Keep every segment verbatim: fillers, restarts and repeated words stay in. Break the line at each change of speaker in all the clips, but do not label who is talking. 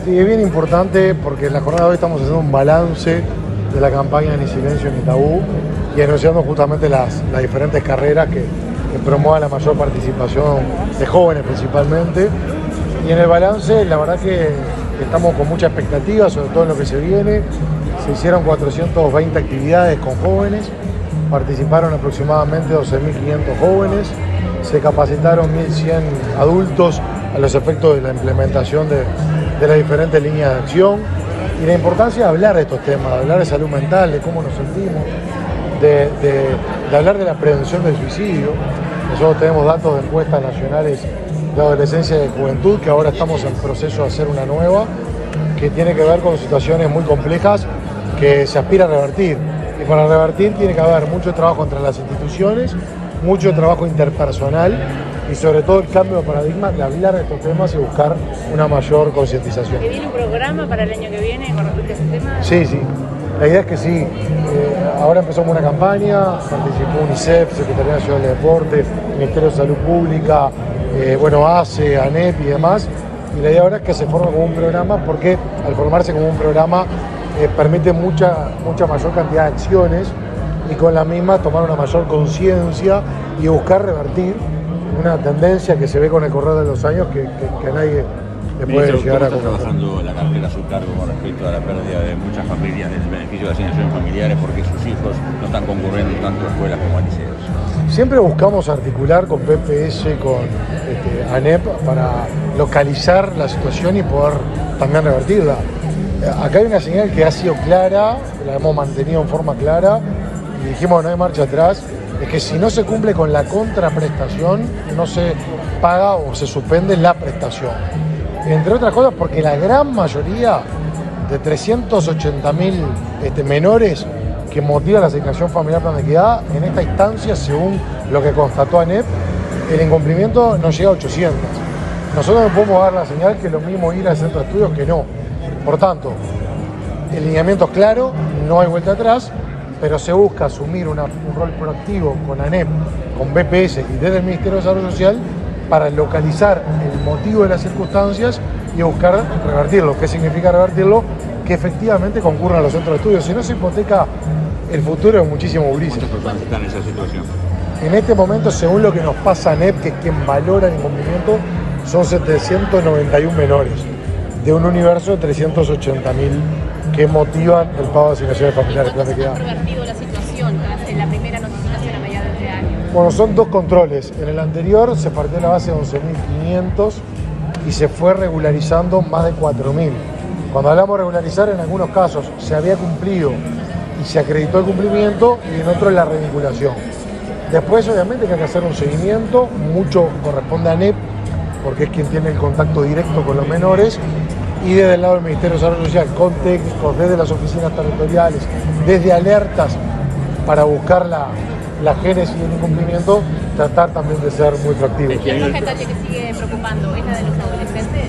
Sí, es bien importante porque en la jornada de hoy estamos haciendo un balance de la campaña Ni Silencio Ni Tabú y anunciando justamente las, las diferentes carreras que, que promuevan la mayor participación de jóvenes principalmente. Y en el balance la verdad que estamos con mucha expectativa sobre todo en lo que se viene. Se hicieron cuatrocientas veinte actividades con jóvenes, participaron aproximadamente doce mil quinientos jóvenes, se capacitaron mil cien adultos a los efectos de la implementación de, de las diferentes líneas de acción y la importancia de hablar de estos temas, de hablar de salud mental, de cómo nos sentimos, de, de, de hablar de la prevención del suicidio. Nosotros tenemos datos de encuestas nacionales de adolescencia y de juventud, que ahora estamos en proceso de hacer una nueva, que tiene que ver con situaciones muy complejas que se aspira a revertir. Y para revertir tiene que haber mucho trabajo entre las instituciones, mucho trabajo interpersonal y sobre todo el cambio de paradigma de hablar de estos temas y buscar una mayor concientización.
¿Y viene un programa para el año que viene con respecto a ese tema?
Sí, sí. La idea es que sí. Eh, ahora empezamos una campaña, participó UNICEF, Secretaría Nacional de Deporte, Ministerio de Salud Pública, eh, bueno, A C E, ANEP y demás. Y la idea ahora es que se forme como un programa porque al formarse como un programa eh, permite mucha, mucha mayor cantidad de acciones y con la misma tomar una mayor conciencia y buscar revertir una tendencia que se ve con el correr de los años que, que, que a nadie le puede
Ministro,
llegar a
¿cómo está
conocer.
trabajando la cartera a su cargo con respecto a la pérdida de muchas familias del beneficio de asignaciones familiares porque sus hijos no están concurriendo tanto a escuelas como a liceos?
Siempre buscamos articular con P P S, con este, ANEP para localizar la situación y poder también revertirla. Acá hay una señal que ha sido clara, la hemos mantenido en forma clara y dijimos no hay marcha atrás, es que si no se cumple con la contraprestación no se paga o se suspende la prestación. Entre otras cosas porque la gran mayoría de trescientos ochenta mil este, menores que motiva la asignación familiar plan de equidad, en esta instancia, según lo que constató ANEP, el incumplimiento no llega a ochocientos. Nosotros no podemos dar la señal que es lo mismo ir al centro de estudios que no. Por tanto, el lineamiento es claro, no hay vuelta atrás, pero se busca asumir una, un rol proactivo con ANEP, con B P S y desde el Ministerio de Desarrollo Social para localizar el motivo de las circunstancias y buscar revertirlo. ¿Qué significa revertirlo? Que efectivamente concurran a los centros de estudios, si no se hipoteca el futuro de muchísimos gurises.
¿Cuántas personas están en esa situación?
En este momento, según lo que nos pasa ANEP, que es quien valora el incumplimiento, son setecientos noventa y uno menores, de un universo de trescientos ochenta mil que motivan el pago de asignaciones familiares.
¿Cuánto se ha revertido la situación en la primera notificación a mediados de este año?
Bueno, son dos controles. En el anterior se partió la base de once mil quinientos y se fue regularizando más de cuatro mil. Cuando hablamos de regularizar, en algunos casos se había cumplido y se acreditó el cumplimiento y en otros la revinculación. Después, obviamente, que hay que hacer un seguimiento, mucho corresponde a ANEP, porque es quien tiene el contacto directo con los menores, y desde el lado del Ministerio de Desarrollo Social, con técnicos, desde las oficinas territoriales, desde alertas para buscar la, la génesis del incumplimiento, tratar también de ser muy proactivos.
¿Y el porcentaje que sigue preocupando es la de los adolescentes?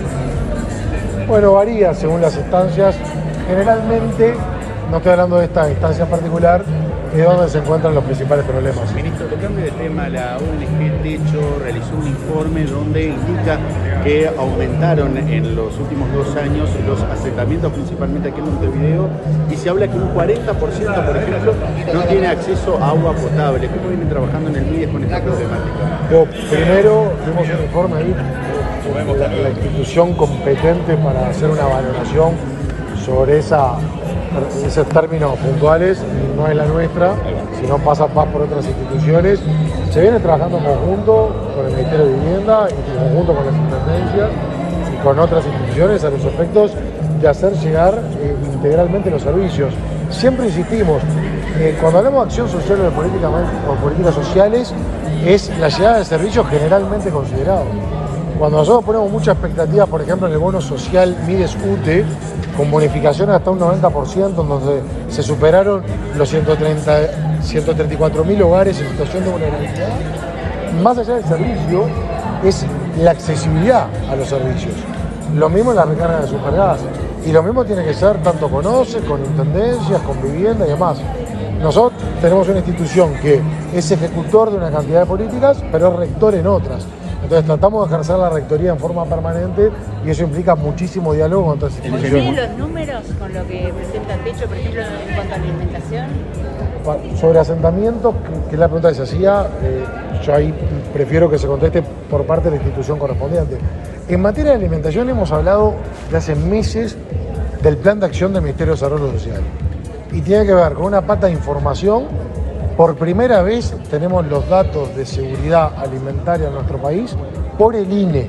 Bueno, varía según las instancias. Generalmente, no estoy hablando de esta instancia en particular, es donde se encuentran los principales problemas.
Ministro, tocando de tema, la O N G Techo realizó un informe donde indica que aumentaron en los últimos dos años los asentamientos, principalmente aquí en Montevideo, y se habla que un cuarenta por ciento, por ejemplo, no tiene acceso a agua potable. ¿Cómo vienen trabajando en el M I D E S con esta problemática?
Bueno, primero, tuvimos un informe ahí, la, la institución competente para hacer una valoración sobre esa, esos términos puntuales, no es la nuestra, sino pasa más por otras instituciones. Se viene trabajando en conjunto con el Ministerio de Vivienda, en conjunto con las intendencias y con otras instituciones a los efectos de hacer llegar eh, integralmente los servicios. Siempre insistimos, eh, cuando hablamos de acción social o de política, o políticas sociales, es la llegada de servicios generalmente considerados. Cuando nosotros ponemos mucha expectativa, por ejemplo, en el bono social M I D E S U T E, con bonificaciones hasta un noventa por ciento, en donde se superaron los ciento treinta, ciento treinta y cuatro mil hogares en situación de vulnerabilidad, más allá del servicio, es la accesibilidad a los servicios. Lo mismo en la recarga de supergas. Y lo mismo tiene que ser tanto con O C E, con intendencias, con vivienda y demás. Nosotros tenemos una institución que es ejecutor de una cantidad de políticas, pero es rector en otras. Entonces tratamos de ejercer la rectoría en forma permanente y eso implica muchísimo diálogo con otras instituciones.
¿Coinciden los números con lo que presenta Techo, por ejemplo, en cuanto a alimentación?
Sobre asentamientos, que es la pregunta que se hacía, eh, yo ahí prefiero que se conteste por parte de la institución correspondiente. En materia de alimentación hemos hablado de hace meses del plan de acción del Ministerio de Desarrollo Social y tiene que ver con una pata de información. Por primera vez tenemos los datos de seguridad alimentaria en nuestro país por el I N E,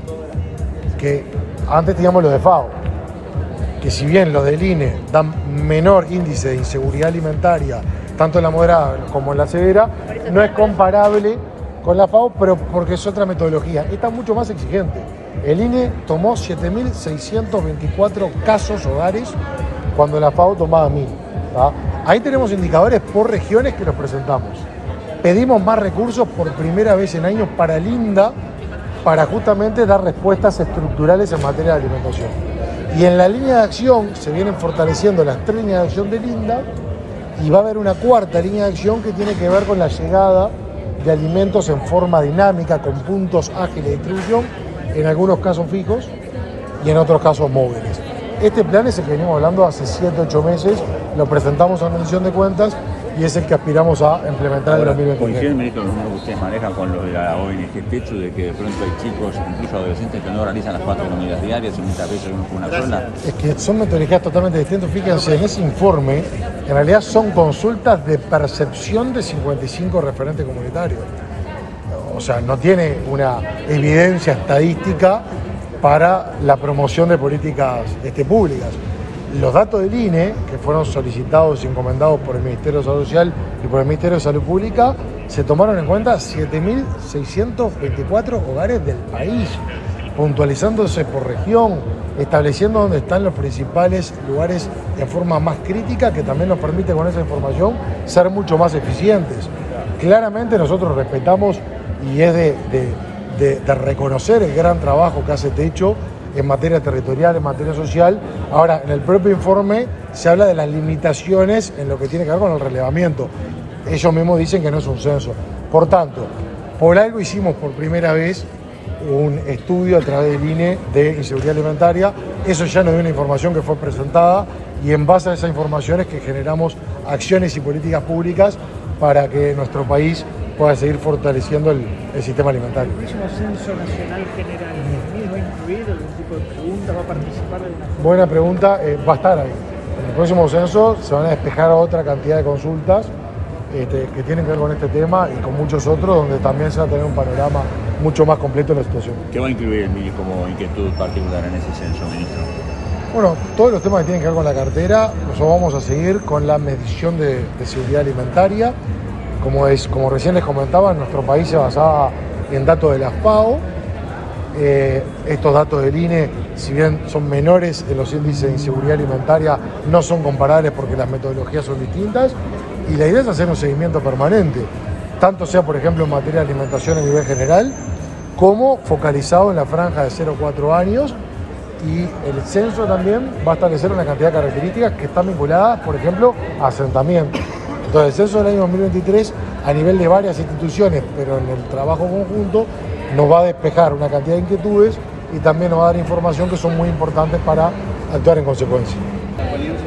que antes teníamos los de FAO, que si bien los del I N E dan menor índice de inseguridad alimentaria, tanto en la moderada como en la severa, no es comparable con la FAO, pero porque es otra metodología. Esta es mucho más exigente. El I N E tomó siete mil seiscientos veinticuatro casos hogares cuando la FAO tomaba mil. ¿tá? Ahí tenemos indicadores por regiones que los presentamos. Pedimos más recursos por primera vez en años para el INDA para justamente dar respuestas estructurales en materia de alimentación. Y en la línea de acción se vienen fortaleciendo las tres líneas de acción del INDA y va a haber una cuarta línea de acción que tiene que ver con la llegada de alimentos en forma dinámica, con puntos ágiles de distribución, en algunos casos fijos y en otros casos móviles. Este plan es el que venimos hablando hace siete ocho meses, lo presentamos a la rendición de cuentas y es el que aspiramos a implementar en el dos mil veintitrés.
¿Coinciden, ministro, los números que ustedes manejan con los de la O N G Techo, de que de pronto hay chicos, incluso adolescentes, que no realizan las cuatro comidas diarias y muchas veces una sola?
Es que son metodologías totalmente distintas. Fíjense, en ese informe, en realidad son consultas de percepción de cincuenta y cinco referentes comunitarios. O sea, no tiene una evidencia estadística para la promoción de políticas este, públicas. Los datos del I N E, que fueron solicitados y encomendados por el Ministerio de Salud Social y por el Ministerio de Salud Pública, se tomaron en cuenta siete mil seiscientos veinticuatro hogares del país, puntualizándose por región, estableciendo dónde están los principales lugares en forma más crítica, que también nos permite con esa información ser mucho más eficientes. Claramente nosotros respetamos y es de, de, de, de reconocer el gran trabajo que hace Techo en materia territorial, en materia social. Ahora, en el propio informe se habla de las limitaciones en lo que tiene que ver con el relevamiento. Ellos mismos dicen que no es un censo. Por tanto, por algo hicimos por primera vez un estudio a través del I N E de inseguridad alimentaria. Eso ya nos dio una información que fue presentada y en base a esa información es que generamos acciones y políticas públicas para que nuestro país pueda seguir fortaleciendo el, el sistema alimentario.
¿El próximo censo nacional general va a incluir algún tipo de preguntas? ¿Va a participar de alguna forma?
Buena pregunta, eh, va a estar ahí. En el próximo censo se van a despejar otra cantidad de consultas este, que tienen que ver con este tema y con muchos otros, donde también se va a tener un panorama mucho más completo de la situación.
¿Qué va a incluir el M I N I como inquietud particular en ese censo, ministro?
Bueno, todos los temas que tienen que ver con la cartera, nosotros vamos a seguir con la medición de, de seguridad alimentaria. Como, es, como recién les comentaba, nuestro país se basaba en datos de la FAO. Eh, estos datos del I N E, si bien son menores en los índices de inseguridad alimentaria, no son comparables porque las metodologías son distintas. Y la idea es hacer un seguimiento permanente, tanto sea, por ejemplo, en materia de alimentación a nivel general, como focalizado en la franja de cero a cuatro años. Y el censo también va a establecer una cantidad de características que están vinculadas, por ejemplo, a asentamiento. Entonces, el censo del año dos mil veintitrés, a nivel de varias instituciones, pero en el trabajo conjunto, nos va a despejar una cantidad de inquietudes y también nos va a dar información que son muy importantes para actuar en consecuencia.